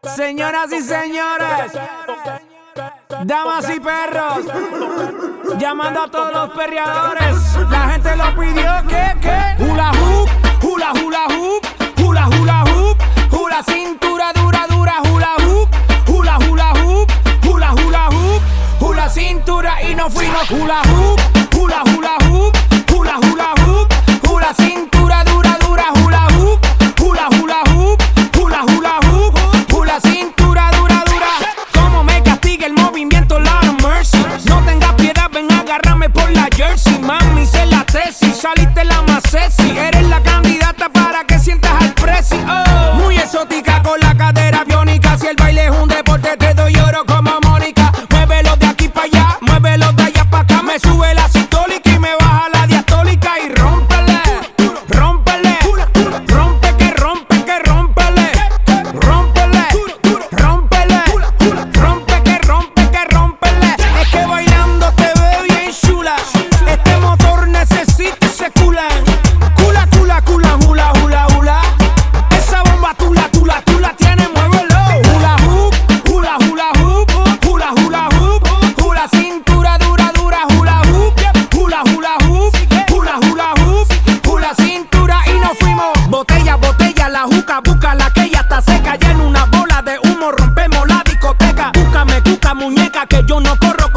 Señoras y señores, damas y perros, llamando a todos los perreadores. La gente lo pidió, ¿qué? Hula hoop, hula hula hoop, hula hula hoop, hula cintura dura dura, hula hoop, hula hula hoop, hula hula hoop, hula cintura y nos fuimos. Hula hoop, hula hula hoop, hula hula hoop, hula cintura dura dura, hula hoop, hula hula hoop, hula hula hoop, hula cintura dura dura. Como me castiga el movimiento, Lord of mercy. No tengas piedad, ven a agarrarme por la jersey. Mami, sé la tesis, saliste la más sexy. Eres la candidata para que sientas al presi. Oh, muy exótica con la cadera biónica. Si el baile es un deporte, te doy oro como Mónica. Muévelo de aquí para allá, muévelo de allá para acá. Me sube la sistólica y me baja la diastólica. Y rómpele, rómpele, rompe que rompe que rómpele, rómpele, rómpele, rompe que rompe que rómpele. Es que bailando te veo bien chula. Este motor necesita ese cula. Cula, cula, cula, hula, hula, hula. Esa bomba tú la tienes, muévelo. Hula hoop, hula, hula hoop, hula, hula hoop, hula cintura dura, dura, hula hoop, hula, hula hoop, hula, hula hoop, hula cintura y nos fuimos. Botella, botella, la juca, busca la que ya está seca. Ya en una bola de humo rompemos la discoteca. Búscame, cuca, muñeca, que yo no corro